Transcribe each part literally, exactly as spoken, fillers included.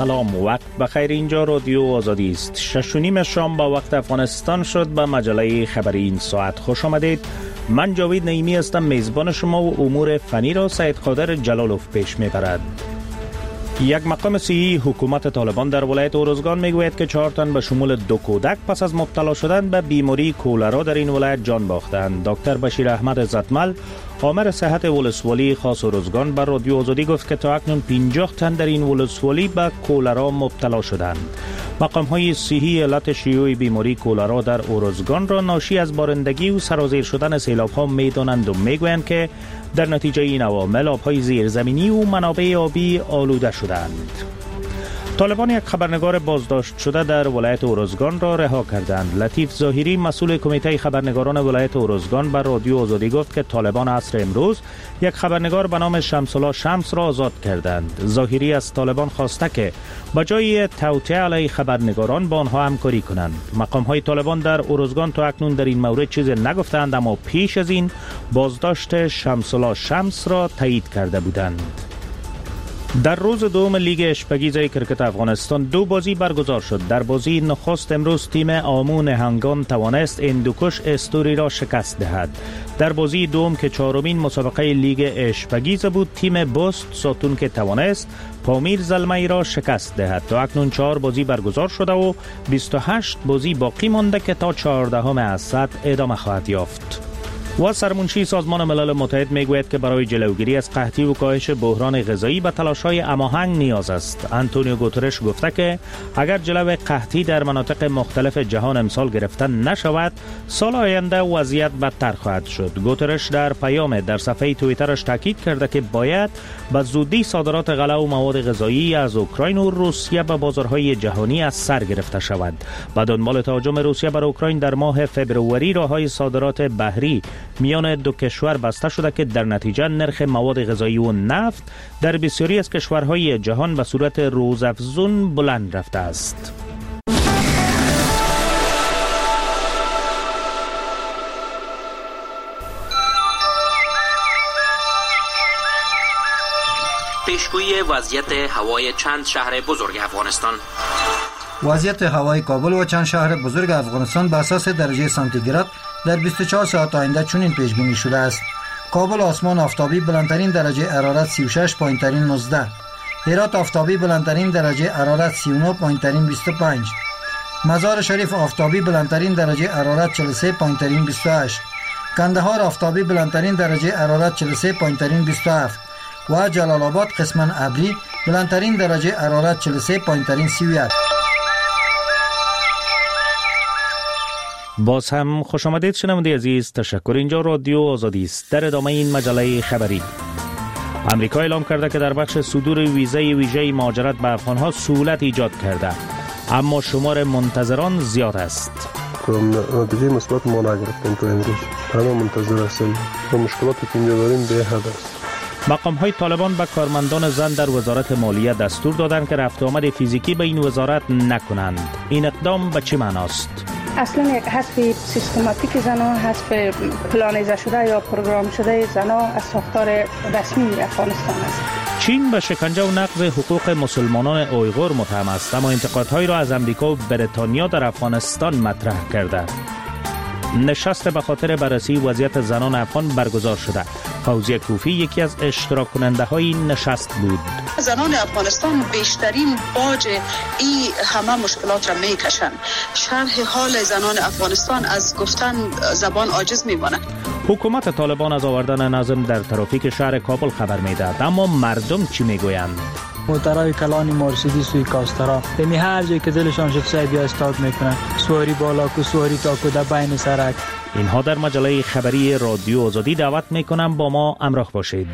سلام، وقت بخیر. اینجا رادیو آزادی است. شش و نیم شام با وقت افغانستان شد. به مجله خبری این ساعت خوش آمدید. من جاوید نعیمی هستم. میزبان شما و امور فنی را سید قادر جلالوف پیش میبرد. یک مقام صحی حکومت طالبان در ولایت اورزگان میگوید که چهار تن به شمول دو کودک پس از مبتلا شدن به بیماری کولرا در این ولایت جان باختند. دکتر بشیر احمد عزتمل، آمر صحت ولسوالی خاص اورزگان، بر رادیو آزادی گفت که تا اکنون پنجاه تن در این ولسوالی به کولرا مبتلا شدند. مقام های صحی علت شیوع بیماری کولرا در اورزگان را ناشی از بارندگی و سرازیر شدن سیلاب ها میدانند و میگویند که در نتیجه این عوامل آبهای زیرزمینی و منابع آبی آلوده شدند. طالبان یک خبرنگار بازداشت شده در ولایت اورزگان را رها کردند. لطیف ظاهری، مسئول کمیته خبرنگاران ولایت اورزگان، بر رادیو آزادی گفت که طالبان عصر امروز یک خبرنگار به نام شمس الله شمس را آزاد کردند. ظاهری از طالبان خواسته که به جای توطئه علیه خبرنگاران با آنها همکاری کنند. مقام های طالبان در اورزگان تا اکنون در این مورد چیزی نگفتند، اما پیش از این بازداشت شمس الله شمس را تایید کرده بودند. در روز دوم لیگ اشپگیز کرکت افغانستان دو بازی برگزار شد. در بازی نخست امروز تیم آمو نهنگان توانست هندوکش استوری را شکست دهد. در بازی دوم که چهارمین مسابقه لیگ اشپگیز بود، تیم بست ساتون که توانست پامیر زلمی را شکست دهد. تا اکنون چهار بازی برگزار شده و بیست و هشت بازی باقی مانده که تا چهاردهم از سطح ادامه خواهد یافت. و سرمنشی سازمان ملل متحد میگوید که برای جلوگیری از قحطی و کاهش بحران غذایی به تلاش‌های هماهنگ نیاز است. آنتونیو گوترش گفته که اگر جلو قحطی در مناطق مختلف جهان امسال گرفته نشود، سال آینده وضعیت بدتر خواهد شد. گوترش در پیام در صفحه توییترش تاکید کرده که باید به زودی صادرات غله و مواد غذایی از اوکراین و روسیه به بازارهای جهانی از سر گرفته شود. به دنبال تهاجم روسیه بر اوکراین در ماه فوریه راههای صادرات بحری میان دو کشور بسته شده که در نتیجه نرخ مواد غذایی و نفت در بسیاری از کشورهای جهان به صورت روزافزون بلند رفته است. پیشگویی وضعیت هوای چند شهر بزرگ افغانستان. وضعیت هوای کابل و چند شهر بزرگ افغانستان به اساس درجه سانتیگراد در بیست و چهار ساعت آینده چنین پیش بینی شده است. کابل آسمان آفتابی، بلندترین درجه حرارت سی و شش، پایینترین نوزده. هرات آفتابی، بلندترین درجه حرارت سی و نه، پایینترین بیست و پنج. مزار شریف آفتابی، بلندترین درجه حرارت چهل و سه، پایینترین بیست و هشت. کندهار آفتابی، بلندترین درجه حرارت چهل و سه، پایینترین بیست و هفت. و جلال آباد قسماً ابری، بلندترین درجه حرارت چهل و سه، پایینترین سی و یک. باز هم خوش آمدید شنونده عزیز. تشکر. اینجا رادیو آزادی است. در ادامه این مجله خبری، امریکا اعلام کرده که در بخش صدور ویزه ویژه مهاجرت به افغانها سهولت ایجاد کرده، اما شمار منتظران زیاد است. نتیجه مثبت ما نگرفتیم تا امروز، همه منتظر هستیم و مشکلاتی که اینجا داریم به حد است. مقام های طالبان به کارمندان زن در وزارت مالیه دستور دادند که رفت آمد فیزیکی به این وزارت نکنند. این اقدام به چه معناست؟ اصلا یک حذف سیستماتیک زنان، حذف پلانیزه شده یا پروگرام شده زنان از ساختار رسمی افغانستان است. چین به شکنجه و نقض حقوق مسلمانان اویغور متهم است، اما انتقادهایی را از امریکا و بریتانیا در افغانستان مطرح کرده. نشست به خاطر بررسی وضعیت زنان افغان برگزار شده. فوزیه کوفی یکی از اشتراک کننده های نشست بود. زنان افغانستان بیشترین باج این همه مشکلات را میکشند. شرح حال زنان افغانستان از گفتن زبان عاجز میماند. حکومت طالبان از آوردن نظم در ترافیک شهر کابل خبر میدهد، اما مردم چی میگویند؟ موترهای کلان مرسیدس سوی کاسترا دمی هر جایی که دلشان شد سعی بیا استاد میکنن، سواری بالا کو سواری تا کو در بین سرک. اینها در مجله خبری رادیو آزادی. دعوت میکنم با ما همراه باشید.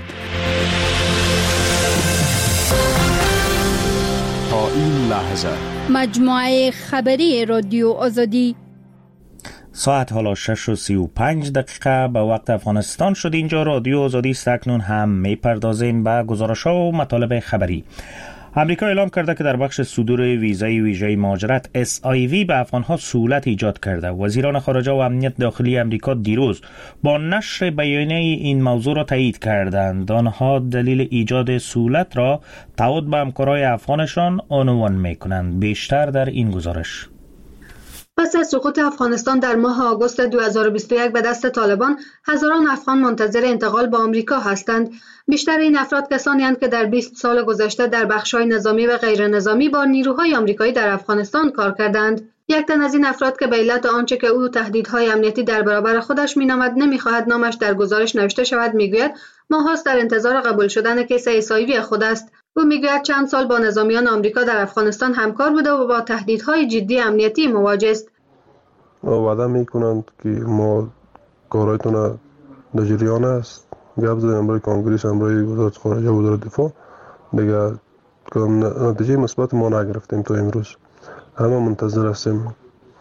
تا این لحظه مجموعه خبری رادیو آزادی. ساعت حالا شش و سی و پنج دقیقه به وقت افغانستان شد. اینجا رادیو آزادی است. اکنون هم میپردازیم به گزارش‌ها و مطالب خبری. امریکا اعلام کرده که در بخش صدور ویزای ویژه مهاجرت اس آی وی به افغانها سهولت ایجاد کرده. وزیران خارجه و امنیت داخلی امریکا دیروز با نشر بیانیه این موضوع را تایید کردند. آنها دلیل ایجاد سهولت را تعهد به همکارای افغانشان عنوان می‌کنند. بیشتر در این گزارش. پس از سقوط افغانستان در ماه آگوست دو هزار و بیست و یک به دست طالبان، هزاران افغان منتظر انتقال به آمریکا هستند. بیشتر این افراد کسانی هستند که در بیست سال گذشته در بخش‌های نظامی و غیر نظامی با نیروهای آمریکایی در افغانستان کار کردند. یک تن از این افراد که به علت آنچه که او تهدیدهای امنیتی در برابر خودش می‌نامد نمی‌خواهد نامش در گزارش نوشته شود، می‌گوید ماهاست در انتظار قبول شدن کیس ایسایوی خود است. او می‌گوید چند سال با نظامیان آمریکا در افغانستان همکار بوده و با تهدیدهای جدی امنیتی مواجه است. وعده میکنند که ما کارهایتون در جریان است. گپ زدیم برای کنگره برای وزارت خارجه و وزارت دفاع، دیگه نتیجه مثبت ما نگرفتیم تا امروز. همه منتظر هستیم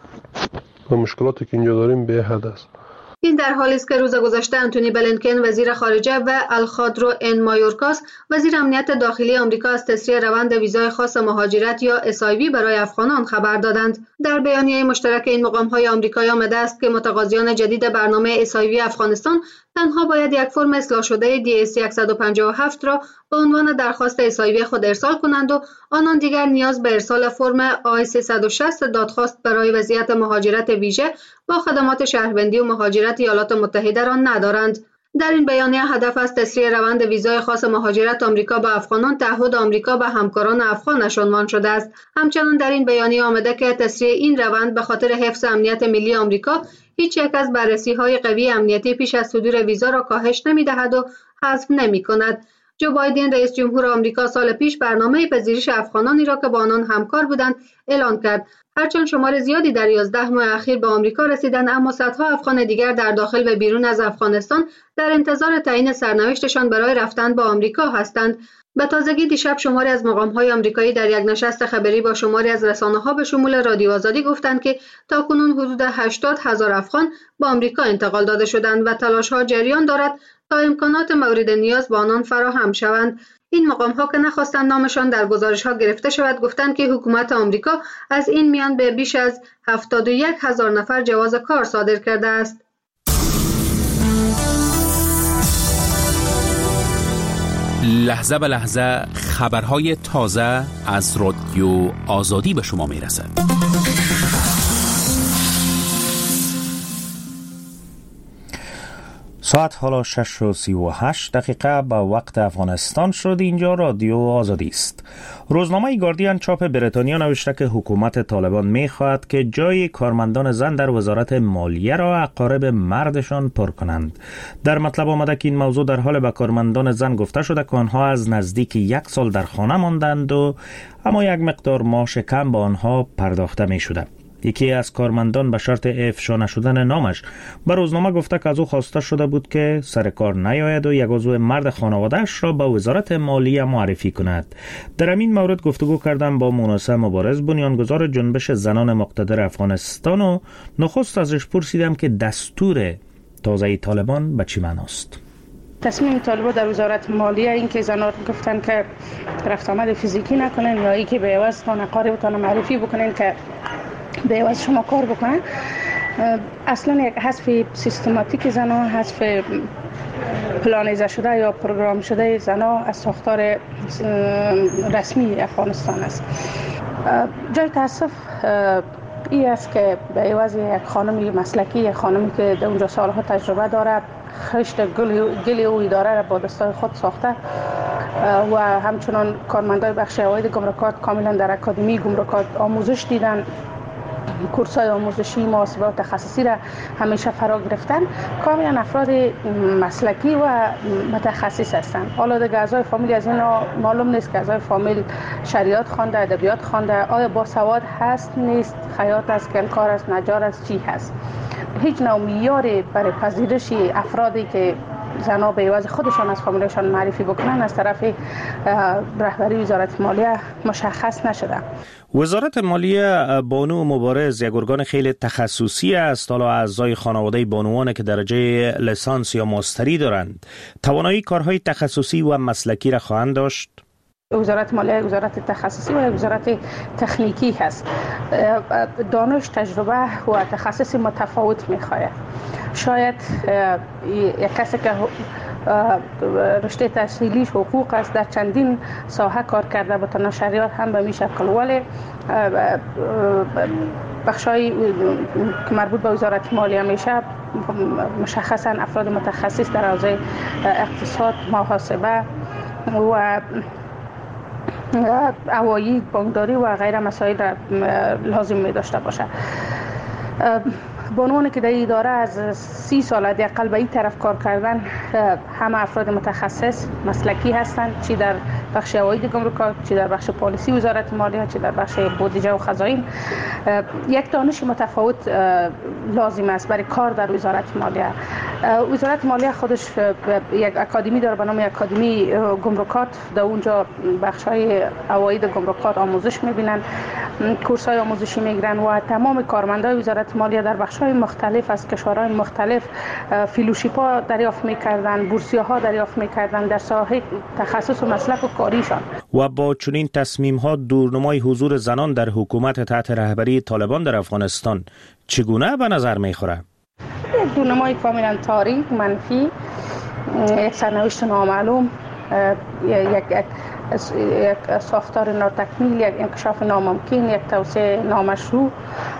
و مشکلاتی که اینجا داریم به حد است. این در حالی است که روز گذشته انتونی بلینکن وزیر خارجه و الخادرو ان مایورکاس وزیر امنیت داخلی آمریکا از تسریع روند ویزای خاص مهاجرت یا اس آی وی برای افغانان خبر دادند. در بیانیه مشترک این مقام‌های آمریکایی آمده است که متقاضیان جدید برنامه اس آی وی افغانستان تنها باید یک فرم اصلاح شده دی اس صد و پنجاه و هفت را به عنوان درخواست اس آی وی خود ارسال کنند و آنان دیگر نیاز به ارسال فرم آی سیصد و شصت دادخواست برای وضعیت مهاجرت ویژه با خدمات شهروندی و مهاجرت ایالات متحده را ندارند. در این بیانیه هدف از تسریع روند ویزای خاص مهاجرت آمریکا به افغانان تعهد آمریکا به همکاران افغانش عنوان شده است. همچنان در این بیانیه آمده که تسریع این روند به خاطر حفظ امنیت ملی آمریکا هیچ یک از بررسی‌های قوی امنیتی پیش از صدور ویزا را کاهش نمی‌دهد و حذف نمی‌کند. جو بایدن رئیس جمهور آمریکا سال پیش برنامه پذیرش افغانانی را که با آنان همکار بودند اعلان کرد. هرچند شمار زیادی در یازده ماه اخیر به آمریکا رسیدند، اما صدها افغان دیگر در داخل و بیرون از افغانستان در انتظار تعیین سرنوشتشان برای رفتن به آمریکا هستند. به تازگی دیشب شماری از مقام‌های آمریکایی در یک نشست خبری با شماری از رسانه‌ها به شمول رادیو آزادی گفتند که تاکنون حدود هشتاد هزار افغان به آمریکا انتقال داده شدند و تلاش‌ها جریان دارد تا امکانات مورد نیاز به آنان فراهم شوند. این مقام‌ها که نخواستند نامشان در گزارش‌ها گرفته شود گفتند که حکومت آمریکا از این میان به بیش از هفتاد و یک هزار نفر جواز کار صادر کرده است. لحظه به لحظه خبرهای تازه از رادیو آزادی به شما میرسد. ساعت حالا شش و سی و هشت دقیقه به وقت افغانستان شد. اینجا رادیو آزادی است. روزنامه گاردین چاپ بریتانیا نوشته که حکومت طالبان می‌خواهد که جای کارمندان زن در وزارت مالیه را اقارب مردشان پر کنند. در مطلب آمده که این موضوع در حال به کارمندان زن گفته شده که آنها از نزدیک یک سال در خانه ماندند و اما یک مقدار معاش کم به آنها پرداخته می‌شده. یکی از کارمندان به شرط افشا نشدن نامش به روزنامه گفته که از او خواسته شده بود که سر کار نیاید و یک عضو مرد خانواده‌اش را به وزارت مالیه معرفی کند. در این مورد گفتگو کردم با مونسه مبارز، بنیانگذار جنبش زنان مقتدر افغانستان، و نخست ازش پرسیدم که دستور تازه طالبان به چی معناست. تصمیم طالبان در وزارت مالیه این که زنان گفتن که رفت آمد فیزیکی نکنن یا ای که به عوض تان قاربتان معرفی بکنن که به عوض شما کار بکنن. اصلا یک حذف سیستماتیک زنا، حذف پلانیزه شده یا پروگرام شده زنا از ساختار رسمی افغانستان است. جای تاسف این است که به عوض یک خانمی مسلکی، یک خانمی که در اونجا سالها تجربه داره، خشت گلی او اداره را با دستای خود ساخته و همچنان کارمندای بخش عواید گمرکات کاملا در اکادمی گمرکات آموزش دیدن، کورس‌های آموزشی محاسبه و تخصصی را همیشه فرا گرفتن، کاملا افراد مسلکی و متخصص هستند. حالا دیگه اعضای فامیل از اینا معلوم نیست که اعضای فامیل شریعت خوانده، ادبیات خوانده، آیا با سواد هست نیست، خیاط است، کنکار است، نجار است، چی هست. هیچ نوع معیاری برای پذیرش افرادی که زنا به عوض خودشان از فامیلشان معرفی بکنن از طرف رهبری وزارت مالیه مشخص نشده. وزارت مالیه بانو مبارز یک ارگان خیلی تخصصی است. حالا اعضای خانواده بانوان که درجه لیسانس یا ماستری دارند توانایی کارهای تخصصی و مسلکی را خواهند داشت. وزارت مالیه وزارت تخصصی و وزارت تکنیکی هست. دانش، تجربه و تخصص متفاوت میخواد. شاید یک کسی که رشته تحصیلیش حقوق است در چندین ساحه کار کرده با نشریات هم به می شکل، ولی بخشای که مربوط به وزارت مالیه میشه مشخصا افراد متخصص در حوزه اقتصاد، محاسبه و عواید، بانکداری و غیره مسائل لازم می داشته باشه. بانوانی که در اداره از سی سال حداقل به این طرف کار کردن همه افراد متخصص مسلکی هستند، چی در بخش عواید گمرکات، چی در بخش پالیسی وزارت مالیه، چی در بخش بودجه و خزائن. یک دانش متفاوت لازم است برای کار در وزارت مالیه. وزارت مالیه خودش یک اکادمی داره به نام اکادمی گمرکات. در اونجا بخش‌های عواید گمرکات آموزش می‌بینن، کورس‌های آموزشی می‌گیرن و تمام کارمندان وزارت مالیه در بخش‌های مختلف از کشورهای مختلف فیلوشیپ‌ها دریافت می‌کردن، بورسیه‌ها دریافت می‌کردن در ساحه تخصص و مسلک و کاریشان. و با چنین تصمیم‌ها دورنمای حضور زنان در حکومت تحت رهبری طالبان در افغانستان چگونه به نظر می‌خوره؟ یک دورنمای کاملا تاریک، منفی، یک سرنوشت نامعلوم، یک یک ساختار ناتکمیل، یک انکشاف ناممکن، یک توسعه نامشروع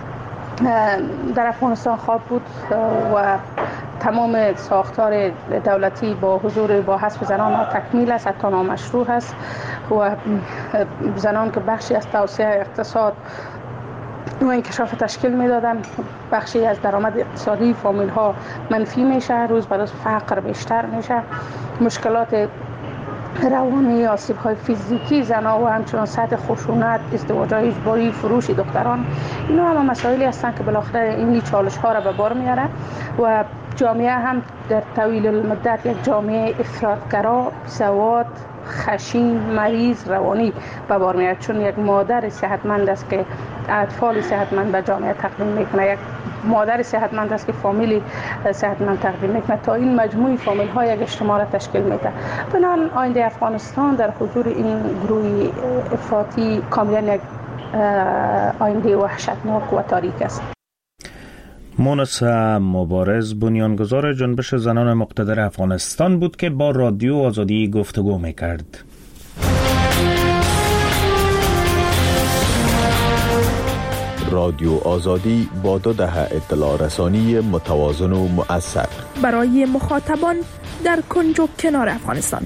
در افغانستان خواهد بود و تمام ساختار دولتی با حضور با حذف زنان ناتکمیل است، حتی نامشروع است و زنان که بخشی از توسعه اقتصاد و انکشاف تشکیل میدادن، بخشی از درآمد اقتصادی فامیل ها منفی میشه، روز به روز فقر بیشتر میشه، مشکلات روانی، آسیب های فیزیکی زنها و همچنان سطح خشونت، ازدواج های اجباری، فروش دختران، اینا همه مسائلی هستند که بالاخره این چالش ها را به بار میاره و جامعه هم در طویل المدت یک جامعه افراطگرا، سواد، خشین، مریض، روانی به بار میاد، چون یک مادر صحتمند است که اطفال صحتمند به جامعه تقدیم میکنه، یک مادر صحتمند است که فامیلی صحتمند تقدیم میکنه. تا این مجموعه فامیل ها یک اجتماع را تشکیل میده. بنابراین آینده افغانستان در حضور این گروه افراطی کاملا یک آینده وحشتناک و تاریک است. مونس مبارز، بنیانگذار جنبش زنان مقتدر افغانستان بود که با رادیو آزادی گفتگو میکرد. رادیو آزادی با دو دهه اطلاع رسانی متوازن و مؤثر برای مخاطبان در کنج و کنار افغانستان.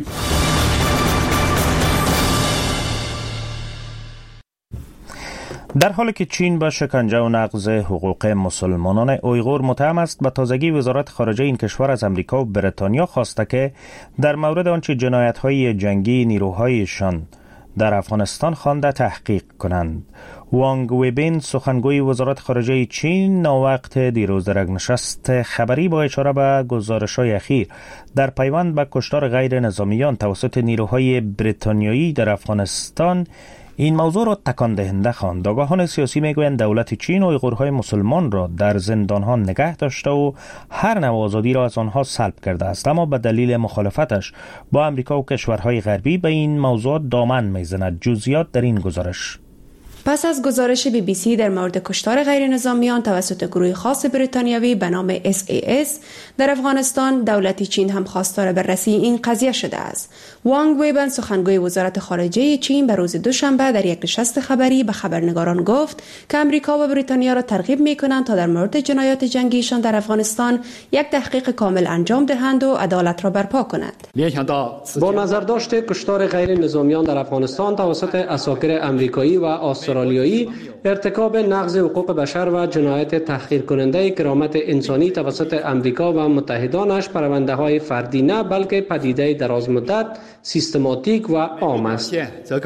در حالی که چین با شکنجه و نقض حقوق مسلمانان اویغور متهم است، به تازگی وزارت خارجه این کشور از امریکا و بریتانیا خواسته که در مورد آنچه جنایت‌های جنگی نیروهایشان در افغانستان خوانده تحقیق کنند. وانگ ویبین، سخنگوی وزارت خارجه چین، ناوقت دیروز در یک نشست خبری با اشاره به گزارش‌های اخیر در پیوند به کشتار غیر نظامیان توسط نیروهای بریتانیایی در افغانستان این موضوع را تکان دهنده خواند. آگاهان سیاسی میگویند دولت چین اویغورهای مسلمان را در زندانها نگه داشته و هر نوع آزادی را از آنها سلب کرده است، اما به دلیل مخالفتش با امریکا و کشورهای غربی به این موضوع دامن میزند. جزئیات در این گزارش. پس از گزارش بی بی سی در مورد کشتار غیر نظامیان توسط گروه خاص بریتانیایی به نام اس ای اس در افغانستان، دولت چین هم خواستار بررسی این قضیه شده است. وانگ ویبن، سخنگوی وزارت خارجه چین، به روز دوشنبه در یک نشست خبری به خبرنگاران گفت که امریکا و بریتانیا را ترغیب می‌کنند تا در مورد جنایات جنگیشان در افغانستان یک تحقیق کامل انجام دهند و عدالت را برپا کنند. با نظرداشت کشتار غیر نظامیان در افغانستان توسط عساکر امریکایی و استرالیایی، ارتکاب نقض حقوق بشر و جنایت تحقیر کننده کرامت انسانی توسط امریکا و متحدانش پرونده‌های فردی نه بلکه پدیده دراز مدت، سیستماتیک و عام است.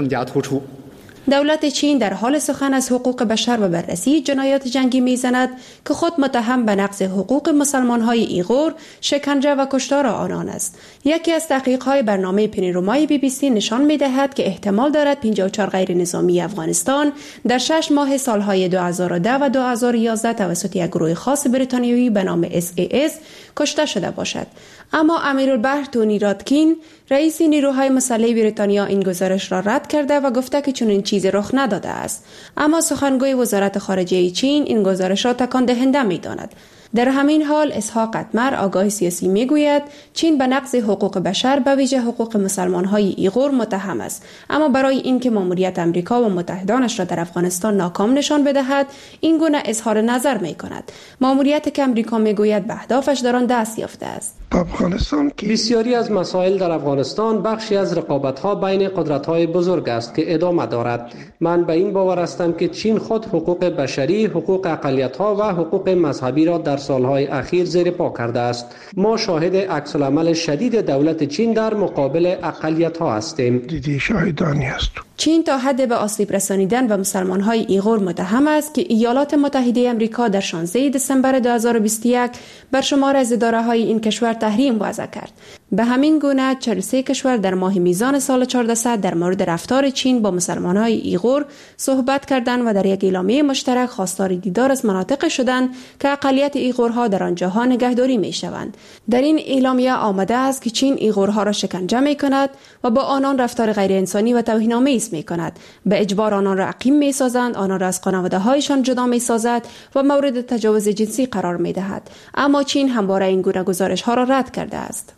دولت چین در حال سخن از حقوق بشر و بررسی جنایات جنگی میزند که خود متهم به نقض حقوق مسلمان‌های ایغور، شکنجه و کشتار آنان است. یکی از تحقیق‌های برنامه پنیرومای بی بی سی نشان می‌دهد که احتمال دارد پنجاه و چهار غیر نظامی افغانستان در شش ماه سالهای دو هزار و ده و دو هزار و یازده توسط یک گروه خاص بریتانیایی به نام اس ای اس کشته شده باشد. اما امیرالبحر تونی رادکین رئیس نیروهای مسلح بریتانیا این گزارش را رد کرده و گفته که چنین چیزی رخ نداده است. اما سخنگوی وزارت خارجه چین این گزارش را تکان دهنده می‌داند. در همین حال اسحاق اتمر آگاه سیاسی میگوید چین به نقض حقوق بشر به ویژه حقوق مسلمان‌های ایغور متهم است، اما برای اینکه ماموریت امریکا و متحدانش را در افغانستان ناکام نشان بدهد این گونه اظهار نظر می‌کند. ماموریت که امریکا میگوید به اهدافش در آن دست یافته است. افغانستان بسیاری از مسائل در افغانستان بخشی از رقابت‌ها بین قدرت‌های بزرگ است که ادامه دارد. من به این باور هستم که چین خود حقوق بشری، حقوق اقلیت‌ها و حقوق مذهبی را در سالهای اخیر زیر پا کرده است. ما شاهد عکس‌العمل شدید دولت چین در مقابل اقلیت‌ها هستیم. دیدی شاهدانی است. چین تا حد به آسیب رسانیدن و مسلمان‌های ایغور متهم است که ایالات متحده آمریکا در شانزده دسامبر دو هزار و بیست و یک بر شمار از اداره‌های این کشور تحریم وضع کرد. به همین گونه چهل و سه کشور در ماه میزان سال چهاردهصد در مورد رفتار چین با مسلمان‌های ایغور صحبت کردند و در یک اعلامیه مشترک خواستار دیدار از مناطق شدند که اقلیت ایغورها در آنجاها نگهداری می‌شوند. در این اعلامیه آمده است که چین ایغورها را شکنجه می‌کند و با آنان رفتار غیر انسانی و توهین‌آمیز می‌کند. به اجبار آنان را عقیم می‌سازند، آنان را از خانواده‌هایشان جدا می‌سازد و مورد تجاوز جنسی قرار می‌دهد. اما چین همواره این گونه گزارش‌ها را رد کرده است.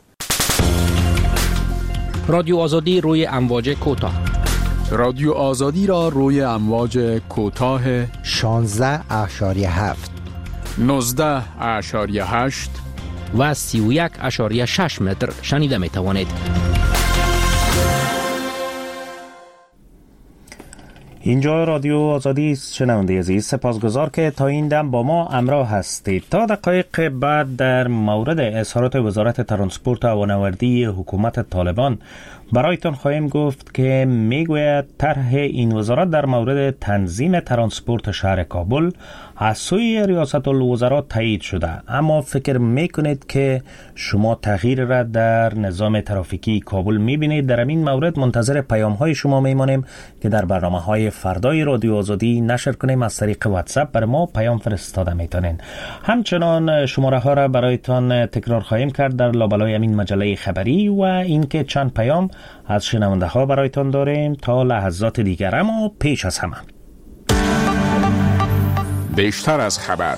رادیو آزادی روی امواج کوتاه. رادیو آزادی را روی امواج کوتاه شانزده اشاریه هفت، نوزده اشاریه هشت و سی و یک اشاریه شش متر شنیده می توانید. اینجا رادیو آزادی است. شنونده عزیز، سپاسگزار که تا این دم با ما همراه هستید. تا دقایق بعد در مورد اظهارات وزارت ترانسپورت و هوانوردی حکومت طالبان برایتان خواهیم گفت که میگوید طرح این وزارت در مورد تنظیم ترانسپورت شهر کابل از سوی ریاست الوزراء تایید شده، اما فکر میکنید که شما تغییر را در نظام ترافیکی کابل میبینید؟ در این مورد منتظر پیام های شما میمانیم که در برنامه های فردای رادیو آزادی نشر کنیم. از طریق واتساپ بر ما پیام فرستاده میتونین. همچنان شماره ها را برایتان تکرار خواهیم کرد در لابلای امین مجله خبری و اینکه چند پیام از شنونده ها برایتان داریم تا لحظات دیگر. اما پیش از همه بیشتر از خبر.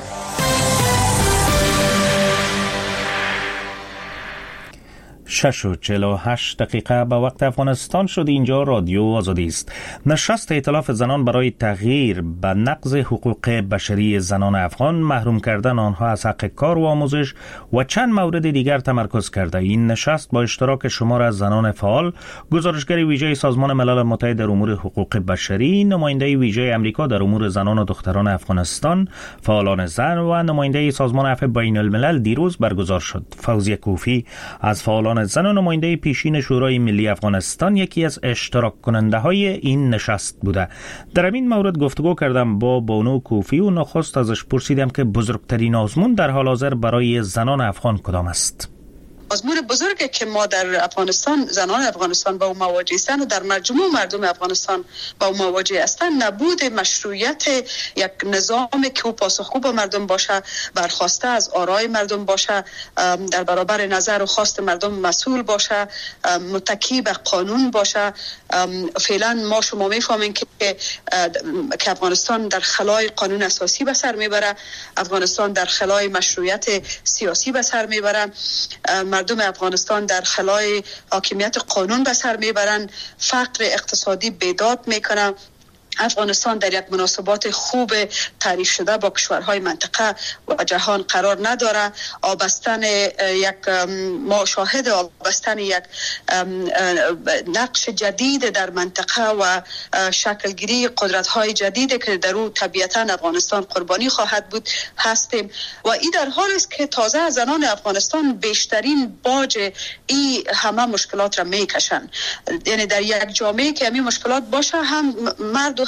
شش و چهل و هشت دقیقه به وقت افغانستان شد. اینجا رادیو آزادی است. نشست ائتلاف زنان برای تغییر به نقض حقوق بشری زنان افغان، محروم کردن آنها از حق کار و آموزش و چند مورد دیگر تمرکز کرده. این نشست با اشتراک شمار از زنان فعال، گزارشگر ویژه سازمان ملل متحد در امور حقوق بشری، نماینده ویژه امریکا در امور زنان و دختران افغانستان، فعالان زن و نماینده سازمان عفو بین الملل دیروز برگزار شد. فوزیه کوفی از فعالان زن و نماینده پیشین شورای ملی افغانستان یکی از اشتراک کننده های این نشست بوده. در این مورد گفتگو کردم با بانو کوفی و نخست ازش پرسیدم که بزرگترین آزمون در حال حاضر برای زنان افغان کدام است؟ آزمون بزرگی که ما در افغانستان، زنان افغانستان با او مواجه هستند و در مجموع مردم افغانستان با او مواجه هستند، نبود مشروعیت یک نظامی که او پاسخگو به مردم باشه، برخواسته از آرای مردم باشه، در برابر نظر و خواست مردم مسئول باشه، متکی به قانون باشه. فعلا ما شما میفهمین که که افغانستان در خلای قانون اساسی به سر میبره، افغانستان در خلای مشروعیت سیاسی به سر میبره، مردم افغانستان در خلای حاکمیت قانون به سر میبرن، فقر اقتصادی بیداد میکنن. افغانستان در یک مناسبات خوب تعریف شده با کشورهای منطقه و جهان قرار نداره. آبستن یک ما شاهد آبستن یک نقش جدید در منطقه و شکلگیری قدرت‌های جدیدی که در او طبیعتاً افغانستان قربانی خواهد بود هستیم و این در حال است که تازه زنان افغانستان بیشترین باج این همه مشکلات را میکشن. یعنی در یک جامعه که همین مشکلات باشه، هم مرد و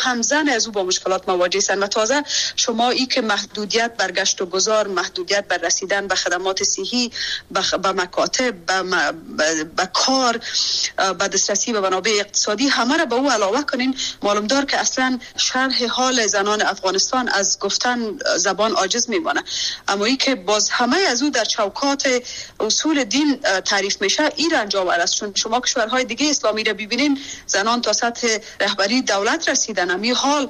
هم زن از او با مشکلات مواجه هستند. و تازه شما ای که محدودیت بر گشت و گذار، محدودیت بر رسیدن به خدمات صحی، به مکاتب، به کار، به دسترسی به منابع اقتصادی، همه را به او علاوه کنین، معلوم دار که اصلا شرح حال زنان افغانستان از گفتن زبان عاجز میمانه. اما ای که باز همه از او در چوکات اصول دین تعریف میشه، این رنج آور است. چون شما کشورهای دیگه اسلامی را ببینین، زنان تا سطح رهبری دولت رسیدن. امی حال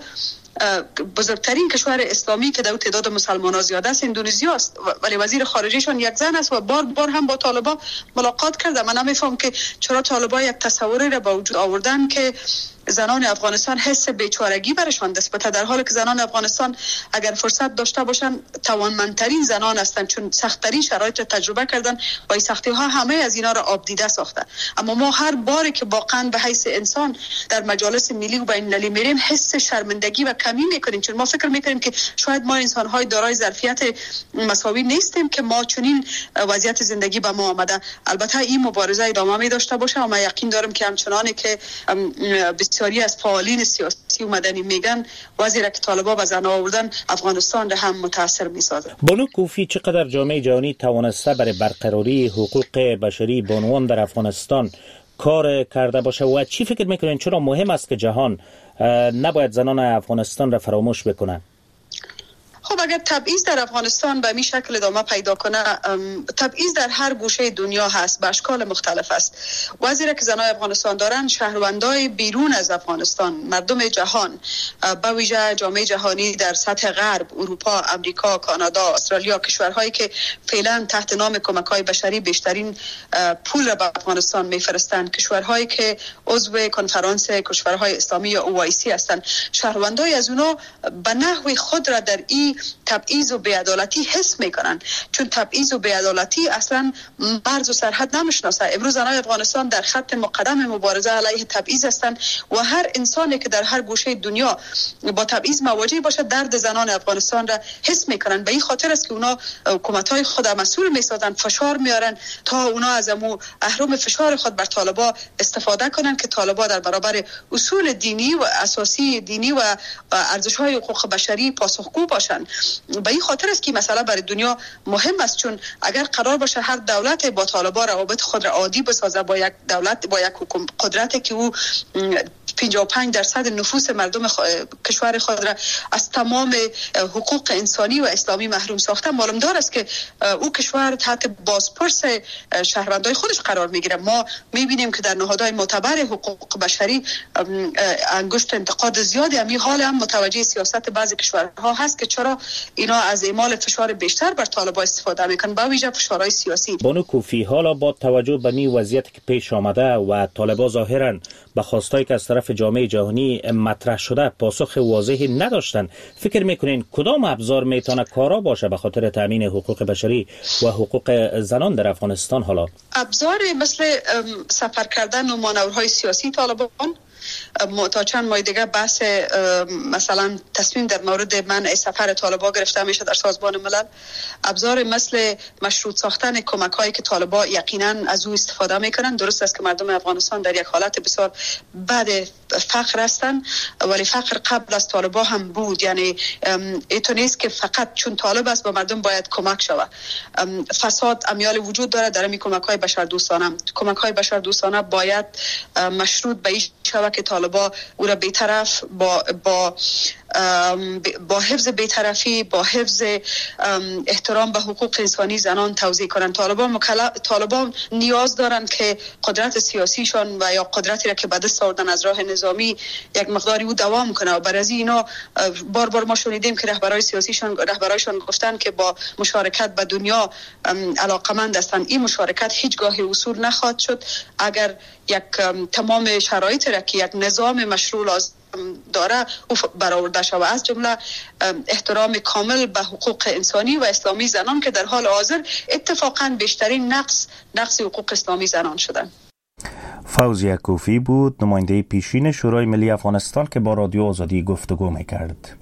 بزرگترین کشور اسلامی که در تعداد مسلمانان زیاد است اندونزیا است، ولی وزیر خارجهشان یک زن است و بار بار هم با طالبان ملاقات کرده. من نمیفهم که چرا طالبان یک تصوری را به وجود آوردن که زنان افغانستان حس بیچارگی برشان دست بده، در حالی که زنان افغانستان اگر فرصت داشته باشن توانمندترین زنان هستند، چون سخت‌ترین شرایط را تجربه کردن و این سختی‌ها همه از اینا را آب دیده ساخته. اما ما هر باری که واقعا به حیث انسان در مجالس ملی و بین‌المللی میریم، حس شرمندگی و کمی میکنیم، چون ما فکر میکنیم که شاید ما انسان‌های دارای ظرفیت مساوی نیستیم که ما چنین وضعیت زندگی به ما آمده. البته این مبارزه ادامه می داشته باشه و من یقین دارم که همچنانی که بسیاری از فعالین سیاسی و مدنی میگن وزیر که طالبان به زن آوردن افغانستان را هم متاثر میسازه. بانو کوفی، چقدر جامعه جهانی توانسته برای برقراری حقوق بشری بانوان در افغانستان کار کرده باشه و چی فکر میکنین چرا مهم است که جهان نباید زنان افغانستان را فراموش بکنه؟ خب اگر تبعیض در افغانستان به این شکل ادامه پیدا کنه، تبعیض در هر گوشه دنیا هست، به اشکال مختلف است. وضعی که زنای افغانستان دارن، شهروندای بیرون از افغانستان، مردم جهان، به ویژه جامعه جهانی در سطح غرب، اروپا، امریکا، کانادا، استرالیا، کشورهایی که فعلا تحت نام کمک‌های بشری بیشترین پول را به افغانستان میفرستند، کشورهایی که عضو کنفرانس کشورهای اسلامی یا او آی سی هستند، شهروندای از اونا به نحوی خود را در این تبعیض و بی‌عدالتی حس میکنن، چون تبعیض و بی‌عدالتی اصلا مرز و سرحد نمیشناسه. امروز زنان افغانستان در خط مقدم مبارزه علیه تبعیض هستند و هر انسانی که در هر گوشه دنیا با تبعیض مواجه باشه، درد زنان افغانستان را حس میکنن. به این خاطر است که اونا حکومت‌های خود مسئول میسازن، فشار میارن تا اونا از امو اهرم فشار خود بر طالبان استفاده کنن که طالبان در برابر اصول دینی و اساسی دینی و ارزش‌های حقوق بشری پاسخگو باشن. به این خاطر است که مسئله برای دنیا مهم است، چون اگر قرار باشه هر دولت با طالبان روابط خود را عادی بسازه، با یک دولت با یک حکومت قدرتی که او پنجاه و پنج درصد نفوس مردم خ... کشور خود را از تمام حقوق انسانی و اسلامی محروم ساخته، معلوم دار است که او کشور تحت بازپرس شهروندای خودش قرار میگیره. ما میبینیم که در نهادهای معتبر حقوق بشری انگشت انتقاد زیادی همین حال هم متوجه سیاست بعضی کشورها هست که چرا اینا از اعمال فشار بیشتر بر طالبان استفاده میکنن، با ویژه فشارهای سیاسی. بانو کوفی، حالا با توجه به این وضعیت که پیش آمده و طالبان ظاهرا به خواستایی که از طرف جامعه جهانی مطرح شده پاسخ واضحی نداشتن، فکر میکنین کدام ابزار میتونه کارا باشه به خاطر تامین حقوق بشری و حقوق زنان در افغانستان؟ حالا ابزار مثل سفر کردن و مانورهای سیاسی طالبان، تا چند ماه دیگه بحث مثلا تصمیم در مورد منع سفر طالبان گرفته میشه در سازمان ملل، ابزار مثل مشروط ساختن کمک هایی که طالبان یقینا از او استفاده میکنن. درست است که مردم افغانستان در یک حالت بسیار بد فقر هستن، ولی فقر قبل از طالبان هم بود. یعنی ایتو نیست که فقط چون طالب است به مردم باید کمک شود. فساد امیال وجود داره در این کمک های بشردوستانه. کمک های بشردوستانه باید مشروط به این شود که طالبان او را بی‌طرف با با با حفظ بی‌طرفی، با حفظ احترام به حقوق انسانی زنان توزیع کنند. طالبان مکلف طالبان نیاز دارند که قدرت سیاسیشان و یا قدرتی را که به دست آوردن از راه نظامی یک مقداری او دوام کنه. و برای اینا بار بار ما شنیدیم که رهبرای سیاسیشان رهبرایشان گفتن که با مشارکت به دنیا علاقمند هستند. این مشارکت هیچگاه اصول نخواهد شد اگر یک تمام شرایط را که یک نظام مشروع لازم داره او برآورده شود، از جمله احترام کامل به حقوق انسانی و اسلامی زنان که در حال حاضر اتفاقا بیشترین نقص نقص حقوق اسلامی زنان شدن. فوزیه کوفی بود، نماینده پیشین شورای ملی افغانستان که با رادیو آزادی گفتگو می‌کرد.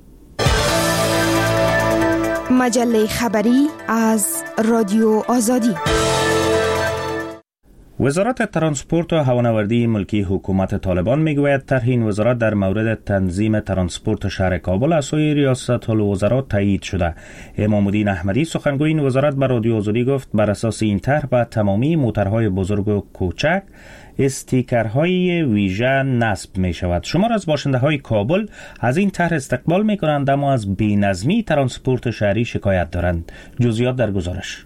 مجله خبری از رادیو آزادی. وزارت ترانسپورت و هوانوردی ملکی حکومت طالبان میگوید طرح این وزارت در مورد تنظیم ترانسپورت شهر کابل از سوی ریاست الوزراء تایید شده. امام الدین احمدی سخنگوی این وزارت به رادیو آزادی گفت بر اساس این طرح به تمامی موترهای بزرگ و کوچک استیکرهای ویژه نصب می شود. شمار از باشنده های کابل از این طرح استقبال می کنند اما از بی‌نظمی ترانسپورت شهری شکایت دارند. جزئیات در گزارش.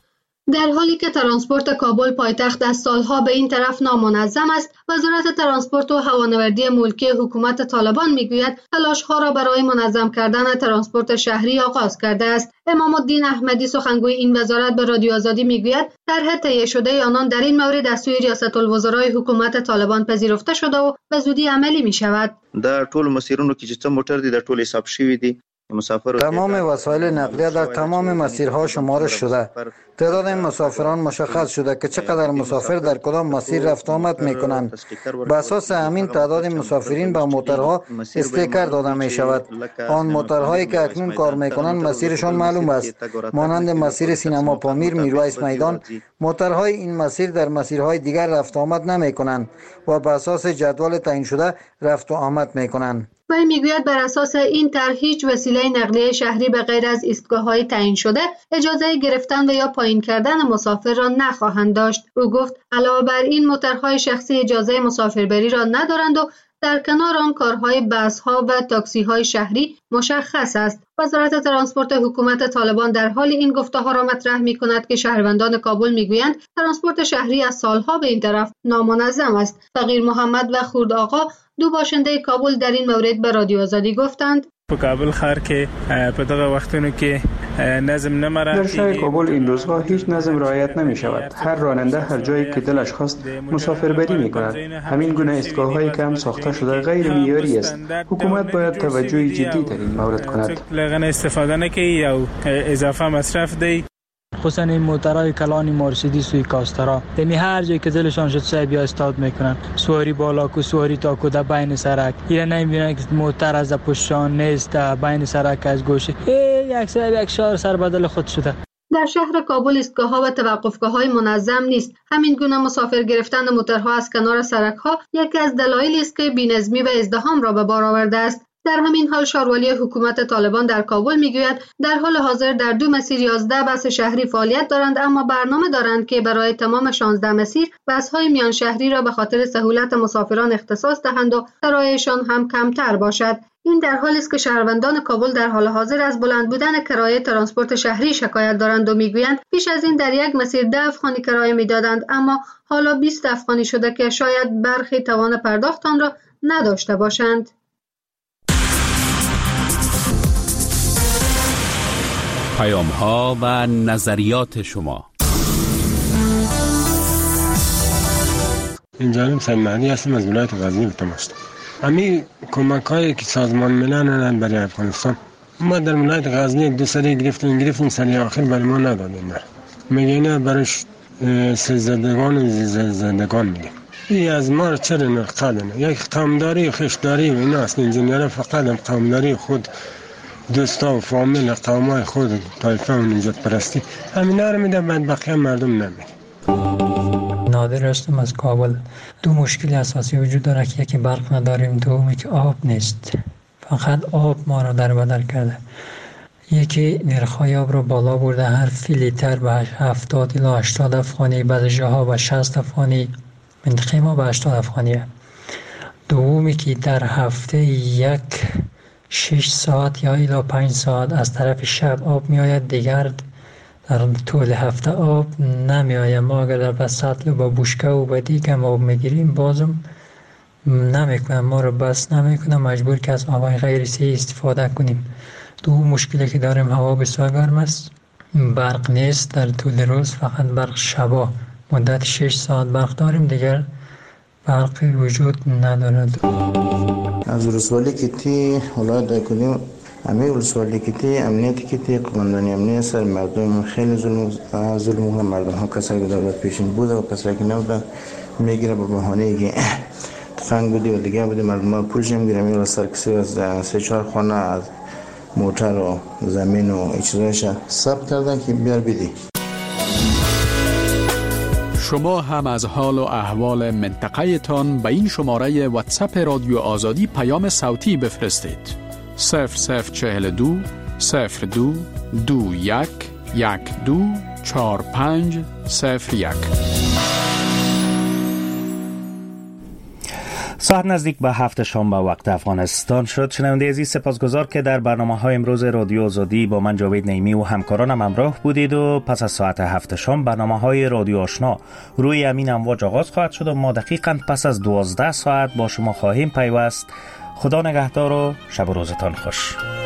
در حالی که ترانسپورت کابل پایتخت از سالها به این طرف نامنظم است، وزارت ترانسپورت و هوانوردی ملکی حکومت طالبان میگوید تلاش‌ها را برای منظم کردن ترانسپورت شهری آغاز کرده است. امام الدین احمدی سخنگوی این وزارت به رادیو آزادی میگوید طرح تهیه شده آنان در این مورد از سوی ریاست الوزرای حکومت طالبان پذیرفته شده و به زودی عملی می شود. در ټول مسیرونو کې چې موټر دي در ټول حساب شوی دي. تمام وسایل نقلیه در تمام مسیرها شمارش شده. تعداد مسافران مشخص شده که چقدر مسافر در کدام مسیر رفت آمد می کنند. به اساس همین تعداد مسافرین به موترها استیکر داده می شود. آن موترهایی که اکنون کار می کنند مسیرشان معلوم است. مانند مسیر سینما پامیر میرویس میدان، موترهای این مسیر در مسیرهای دیگر رفت آمد نمی کنند و به اساس جدول تعیین شده رفت و آمد می کنند. وی میگوید بر اساس این طرح هیچ وسیله نقلیه شهری به غیر از ایستگاه‌های تعیین شده اجازه گرفتن و یا پایین کردن مسافر را نخواهند داشت. او گفت علاوه بر این موترهای شخصی اجازه مسافربری را ندارند و در کنار آن کارهای بس‌ها و تاکسی‌های شهری مشخص است. وزارت ترانسپورت حکومت طالبان در حال این گفته‌ها را مطرح می‌کند که شهروندان کابل می‌گویند ترانسپورت شهری از سالها به این طرف نامنظم است. فقیر محمد و خورد آقا دو باشنده کابل در این مورد به رادیو آزادی گفتند په کابل ښار کې په دغه وختونو کې نظم نه مراعات در شهر کابل این روزها هیچ نظم رعایت نمی شود. هر راننده هر جایی که دلش خواست مسافربری می کند. همین گونه ایستگاه‌هایی که هم ساخته شده غیر معیاری است. حکومت باید توجه جدی در این مورد کند. لغن استفاده نکنی یا اضافه مصرف دی. خصوصا این موترهای کلانی مرسیدس و کاسترا یعنی هر جایی که دلشان شد سعی بیا استاد میکنن، سواری بالا کو سواری تا کو در بین سرک اینا نمیبینن که موتر از پشتشان نیست، بین سرک از گوشه یک سر یک شهر سر بدل خود شده. در شهر کابل ایستگاه‌ها و توقفگاه‌های منظم نیست. همین گونه مسافر گرفتن موترها از کنار سرک‌ها یکی از دلایلی است که بی‌نظمی و ازدحام را به بار آورده است. در همین حال شاروالی حکومت طالبان در کابل میگوید در حال حاضر در دو مسیر یازده بس شهری فعالیت دارند، اما برنامه دارند که برای تمام شانزده مسیر بس‌های میان شهری را به خاطر سهولت مسافران اختصاص دهند و کرایه‌شان هم کمتر باشد. این در حالی است که شهروندان کابل در حال حاضر از بلند بودن کرایه ترانسپورت شهری شکایت دارند و میگویند پیش از این در یک مسیر ده افغانی کرایه میدادند، اما حالا بیست افغانی شده که شاید برخی توان پرداخت آن را نداشته باشند. پیام ها و نظریات شما. اینجا سید مهدی هستم از ولایت غزنی تماشا. همین کمک هایی که سازمان ملل برای افغانستان ما در ولایت غزنی دو سری گرفتیم گرفتیم سری آخر برای ما ندادیم. میگه اینا برایش سزدگان و زندگان میگه. این از ما چرا نقدن؟ یک قومداری خشداری و اینا است. انجینیر فقط قومداری خود دوستا و فامیل قومای خود طایفه و نجات پرستی همینا رو میده، بعد بقیه مردم نمیده. نادر هستم از کابل. دو مشکل اساسی وجود داره که یکی برق نداریم، دومی که آب نیست. فقط آب ما را در بدل کرده. یکی نرخ‌های آب رو بالا برده، هر فی لیتر به هفتاد الی هشتاد افغانی، بعضی جاها به شصت افغانی، منطقه ما به هشتاد افغانیه. دومی که در هفته یک شش ساعت یا الی پنج ساعت از طرف شب آب می آید، دیگر در طول هفته آب نمی آید. ما اگر در سطل با بوشکه و با دیگم آب می گیریم بازم نمی کنم، ما رو بس نمی کنم، مجبور که از آب غیر سه‌ای استفاده کنیم. دو مشکلی که داریم هوا بسیار گرم است، برق نیست در طول روز، فقط برق شبا مدت شش ساعت برق داریم، دیگر برق وجود ندارد. از ولسوالی کیتی ولایت کدیم همه ولسوالی کیتی امنیتی کیتی قماندانی امنیت سر مردم خیلی ظلم ظلم مردم ها، کسایی که دولت پیشین بوده و کسایی که نبوده میگیره به بهانه ای که تفنگ بودی و دیگه بودی، مردم ها پولش نمیگیره، میره سرکسی از سه چهار خانه از موتر و زمین و این چیزایش ثبت کردن که بیار بیدی. شما هم از حال و احوال منطقه تان به این شماره واتساپ رادیو آزادی پیام صوتی بفرستید. صفر صفر چهل دو صفر دو دو یک یک دو چار پنج صفر یک. ساعت نزدیک به هفت شام به وقت افغانستان شد. شنونده عزیز سپاسگزار که در برنامه های امروز رادیو آزادی با من جاوید نیمی و همکارانم همراه بودید و پس از ساعت هفت شام برنامه های رادیو آشنا روی امین امواج آغاز خواهد شد و ما دقیقاً پس از دوازده ساعت با شما خواهیم پیوست. خدا نگهدار و شب و روزتان خوش.